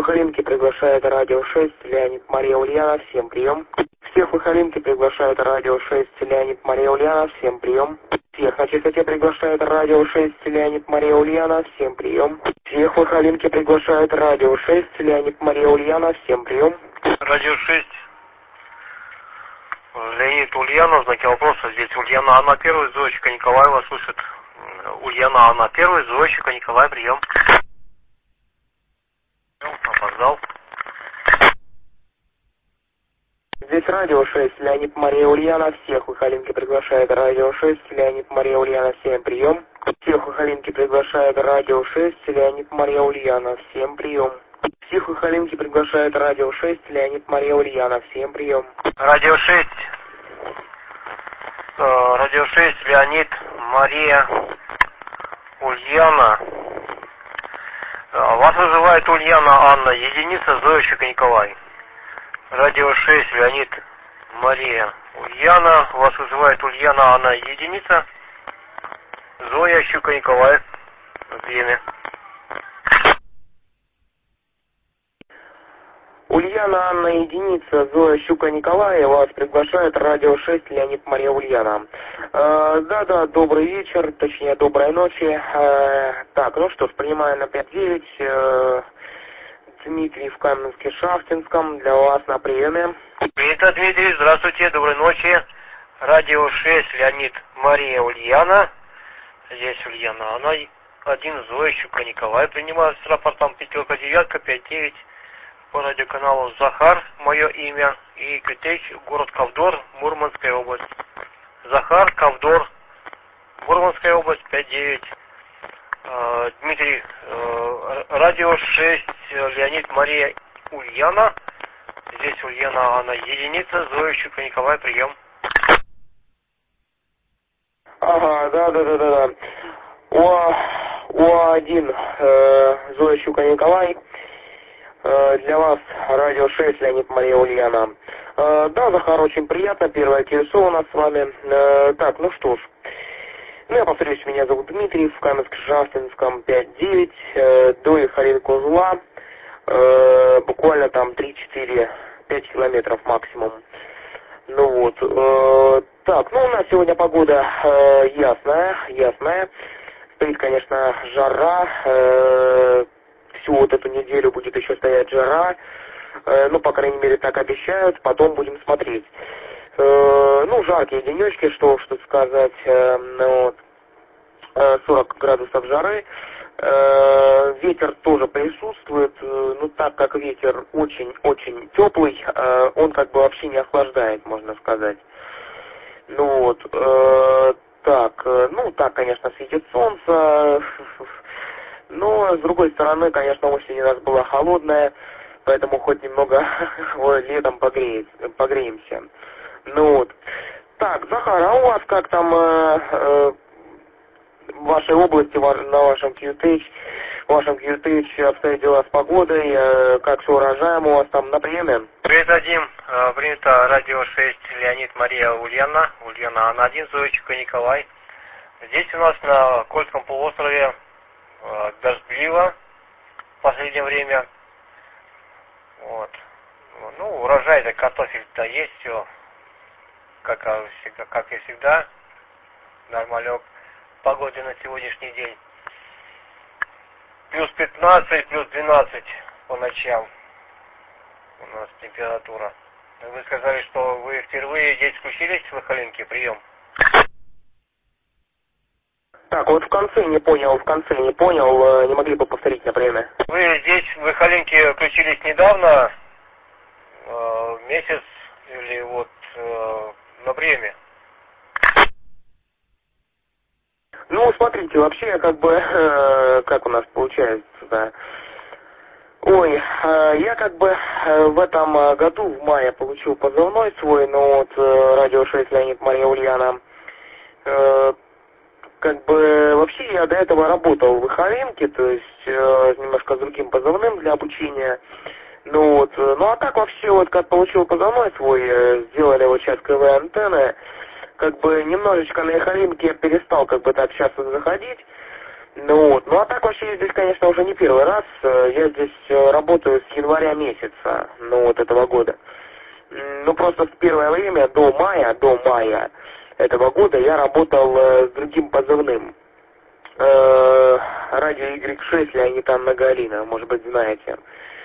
Сахалинки приглашает радио 6, Леонид, Мария, Ульяна, всем прием. Всех в Сахалинке приглашает радио 6, Леонид, Мария, Ульяна, всем прием. Всех на частоте приглашает радио 6, Леонид, Мария, Ульяна, всем прием. Всех в Сахалинке приглашает радио 6, Леонид, Мария, Ульяна, всем прием. Радио 6. Леонид, Ульяна, знаки вопроса. Здесь Ульяна, Анна первый, Зоечка, Николай вас слышит. Ульяна, Анна первый, Зоечка, Николай, прием. Опоздал. Здесь радио 6, Леонид, Мария, Ульяна, всех в Сахалинке приглашает радио 6, Леонид, Мария, Ульяна, всем прием. Всех в Сахалинке приглашает радио 6, Леонид, Мария, Ульяна, всем прием. Всех в Сахалинке приглашает радио 6, Леонид, Мария, Ульяна, всем прием. Радио 6. Радио 6, Леонид, Мария, Ульяна. Вас вызывает Ульяна, Анна, единица, Зоя, Николай. Радио 6, Леонид, Мария, Ульяна. Вас вызывает Ульяна, Анна, единица, Зоя, Щука, Николай. Время. Ульяна, Анна, единица, Зоя, Щука, Николай, вас приглашает радио 6, Леонид, Мария, Ульяна. Да-да, добрый вечер, точнее, доброй ночи. Так, ну что ж, принимаю на 5-9. Дмитрий в Каменске-Шахтинском, для вас на приеме. Принято, Дмитрий, здравствуйте, доброй ночи. Радио 6, Леонид, Мария, Ульяна. Здесь Ульяна, Анна, 1, Зоя, Щука, Николай. Принимаю с рапортом 5-9, по радиоканалу Захар, мое имя, и Кютеч, город Ковдор, Мурманская область. Захар, Ковдор, Мурманская область, 5-9. Дмитрий, радио 6, Леонид, Мария, Ульяна. Здесь Ульяна, Анна, единица, Зоя, Щука, Николай, прием. Ага, да. УА-1, Зоя, Щука, Николай. Для вас радио 6, Леонид, Мария, Ульяна. Да, Захар, очень приятно, первое КСО у нас с вами. Так, ну что ж. Ну, я повторюсь, меня зовут Дмитрий, в Каменске-Шахтинском 5-9, до Ихаренко-Узла, буквально там 3-4-5 километров максимум. Ну вот, так, ну у нас сегодня погода ясная. Стоит, конечно, жара, всю вот эту неделю будет еще стоять жара, ну, по крайней мере, так обещают, потом будем смотреть. Ну, жаркие денечки, что сказать, ну, 40 градусов жары, ветер тоже присутствует, ну, так как ветер очень теплый, он как бы вообще не охлаждает, можно сказать. Ну вот, так, конечно, светит солнце, но, с другой стороны, конечно, осень у нас была холодная, поэтому хоть немного летом погреемся. Ну вот. Так, Захар, а у вас как там в вашей области, на вашем QTH обстоят дела с погодой, как с урожаем у вас там на приеме? Привет, Дим. Принято радио 6, Леонид, Мария, Ульяна. Ульяна, Анна, 1, Зоечка, Николай. Здесь у нас на Кольском полуострове дождливо в последнее время. Вот. Ну, урожай-то, картофель-то есть, все, как и всегда, нормалек. Погода на сегодняшний день. Плюс 15, плюс 12 по ночам у нас температура. Вы сказали, что вы впервые здесь включились в Сахалинке, прием. Так, вот в конце не понял, не могли бы повторить на время? Вы здесь в Сахалинке включились недавно, месяц или вот на приеме? Ну, смотрите, вообще, как у нас получается, да. Ой, я в этом году, в мае, получил позывной свой, но вот радио 6, Леонид, Мария, Ульяна. Вообще я до этого работал в Ихаренке, то есть немножко с другим позывным для обучения. Ну а так вообще, вот как получил позывной свой, сделали вот сейчас КВ-антенны, немножечко на Ихаренке я перестал так часто заходить. Ну вот, ну а так вообще я здесь, конечно, уже не первый раз. Я здесь работаю с января месяца, ну вот этого года. Ну просто в первое время, до мая этого года я работал с другим позывным. Радио Y6 Леонид Анна Галина, может быть, знаете.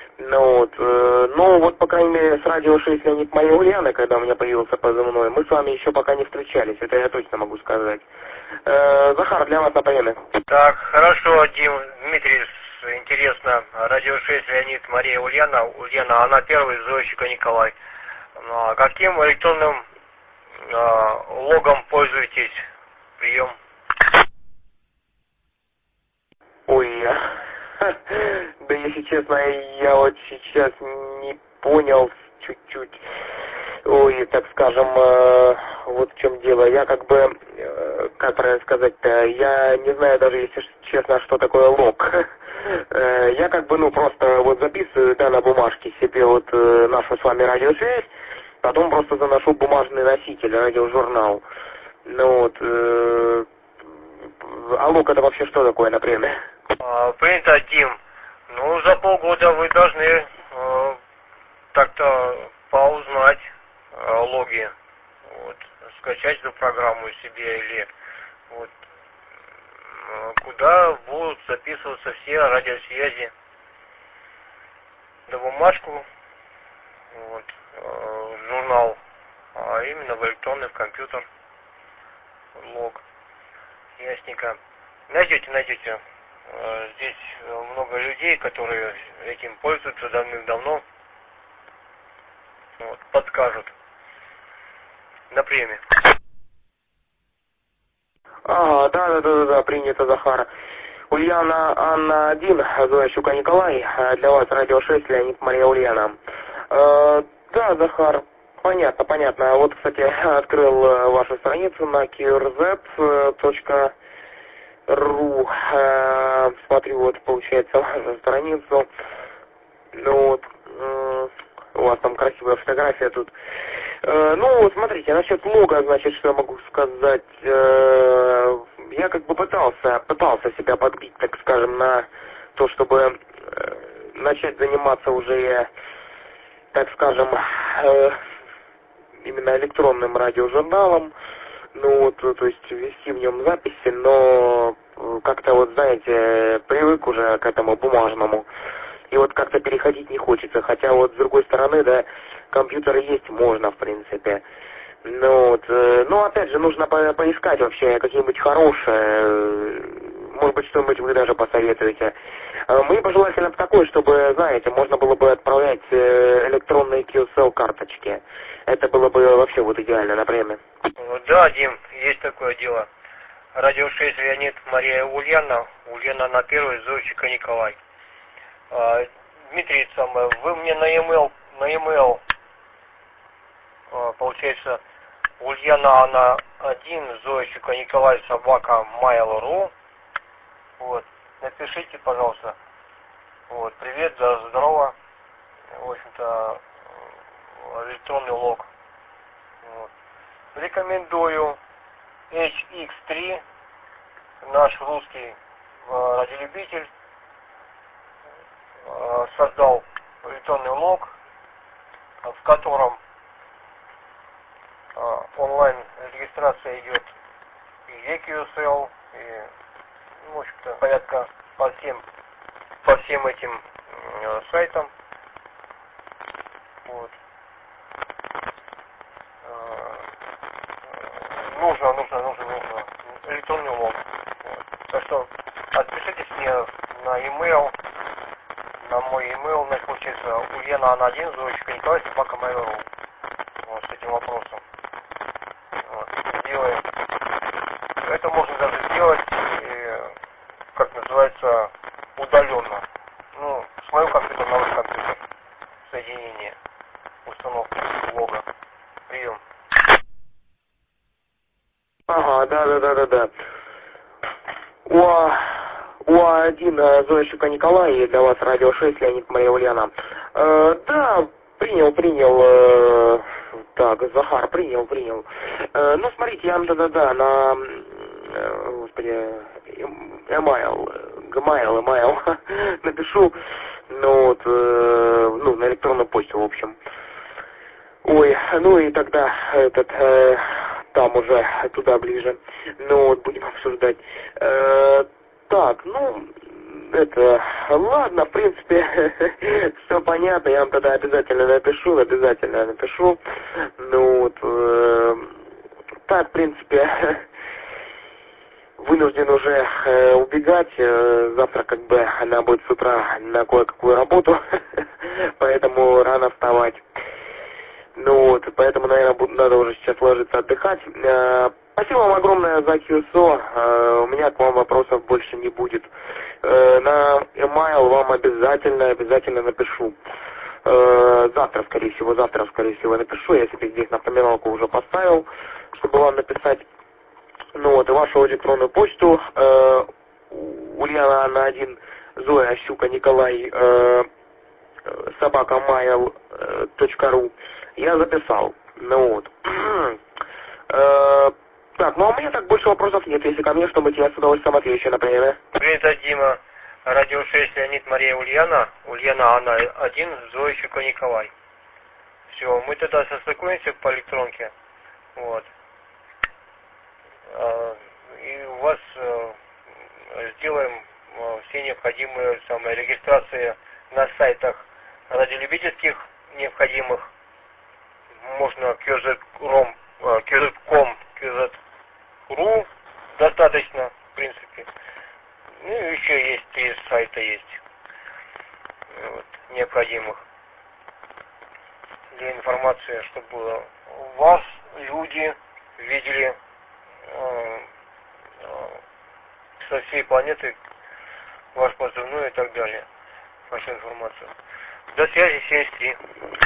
Ну вот, по крайней мере, с радио 6 Леонид Мария Ульяна, когда у меня появился позывной, мы с вами еще пока не встречались, это я точно могу сказать. Захар, для вас на приеме. Так, хорошо, Дмитрий, интересно. Радио 6 Леонид Мария Ульяна. Ульяна, она первый, Зоищика Николай. Ну, а каким электронным логом пользуетесь? Прием. Ой, да если честно, я вот сейчас не понял чуть-чуть. Ой, так скажем, вот в чем дело. Я как бы, как правильно сказать-то, я не знаю даже, если честно, что такое лог. Я как бы, просто вот записываю, да, на бумажке себе вот нашу с вами радиосвязь, потом просто заношу бумажный носитель, радиожурнал. А лог это вообще что такое, например? Принято, Дим. Ну, за полгода вы должны так-то поузнать логи. Вот, скачать эту программу себе или вот куда будут записываться все радиосвязи. На бумажку, вот, журнал, а именно в электронный, в компьютер лог. Ясненько. Найдете. Здесь много людей, которые этим пользуются давным-давно. Вот, подскажут. На приеме. Ага, да, принято, Захар. Ульяна Анна 1, Зоя Щука Николай, для вас радио 6, Леонид Мария Ульяна. Да, Захар, понятно. Вот, кстати, открыл вашу страницу на qrz.ru. Смотрю, вот, получается, вашу страницу. Ну вот, у вас там красивая фотография тут. Ну, смотрите, насчет лога, значит, что я могу сказать. Я как бы пытался себя подбить, так скажем, на то, чтобы начать заниматься уже, так скажем, именно электронным радиожурналом. Ну вот, то есть вести в нем записи, но как-то вот, знаете, привык уже к этому бумажному. И вот как-то переходить не хочется. Хотя вот с другой стороны, да, компьютеры есть можно, в принципе. Ну опять же, нужно поискать вообще какие-нибудь хорошие, может быть, что-нибудь вы даже посоветуете. Мне бы желательно такое, чтобы, знаете, можно было бы отправлять электронные QSL карточки. Это было бы вообще вот идеально, например. Да, Дим, есть такое дело. Радио 6 Леонид Мария Ульяна. Ульяна на первой, Зойчика Николай. Дмитрий, вы мне на e-mail, получается, Ульяна Анна 1, Зоищика Николай, собака Mail.ru. Вот, напишите, пожалуйста. Вот, привет, здорово. В общем-то, электронный лог. Вот. Рекомендую HX3, наш русский радиолюбитель. Создал электронный лог, в котором онлайн регистрация идет и EQSL, и, в общем-то, порядка по всем этим сайтам. Вот. Нужно электронный лог. Вот. Так что отпишитесь мне на e-mail. На мой e-mail, получается, Ульяна Анна 1, Зоечка Николай, собака Mail.ru. Вот, с этим вопросом. Вот, сделаем. Это можно даже сделать, как называется, удаленно. Ну, с моего компьютера на ваш компьютер. Соединение, установки лога. Прием. Ага, да. УА-1, Зоя Щука Николай, для вас радио 6, Леонид Мария Ульяна. Да, принял. Так, Захар, принял. Ну, смотрите, я, господи, Gmail, напишу, ну вот, ну, на электронную почту, в общем. Ой, ну и тогда там уже туда ближе. Ну вот, будем обсуждать. Так, ну, ладно, в принципе, все понятно, я вам тогда обязательно напишу. Ну вот, так, в принципе, вынужден уже убегать. Завтра как бы она будет с утра на кое-какую работу, поэтому рано вставать. Ну вот, поэтому, наверное, надо уже сейчас ложиться отдыхать. Спасибо вам огромное за QSO. У меня к вам вопросов больше не будет. На email вам обязательно напишу. Завтра, скорее всего, напишу. Я себе здесь напоминалку уже поставил, чтобы вам написать. Ну вот, и вашу электронную почту Ульяна Анна 1, Зоя Щука Николай, @mail.ru я записал. Ну вот. Так, ну а у меня так больше вопросов нет. Если ко мне что-нибудь, я с удовольствием отвечу, например. Привет, от Дима. Радио 6, Леонид, Мария, Ульяна. Ульяна, Анна 1, Зоя Щука Николай. Все, мы тогда состыкуемся по электронке. Вот. И у вас сделаем все необходимые самые регистрации на сайтах радиолюбительских необходимых. Можно QZ.com, QZ.ru достаточно, в принципе. Ну и еще есть 3 сайта есть вот, необходимых для информации, чтобы вас люди видели со всей планеты ваш позывной и так далее, вашу информацию. До связи, 73.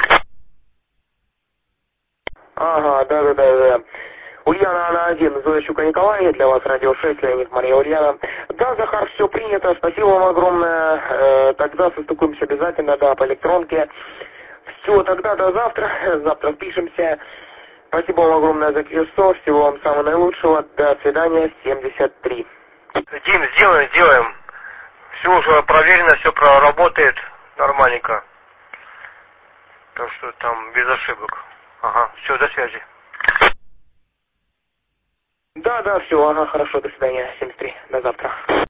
Ага, да. Ульяна Анна 1, Зоя Щука Николай, для вас радио 6, Леонид, Мария, Ульяна. Да, Захар, все принято, спасибо вам огромное. Тогда состыкуемся обязательно, да, по электронке. Все, тогда до завтра спишемся. Спасибо вам огромное за QSO, всего вам самого наилучшего. До свидания, 73. Дим, сделаем. Все уже проверено, все проработает нормальненько. Так что там без ошибок. Ага, все, до связи. Да, все, ага, хорошо, до свидания, 73, до завтра.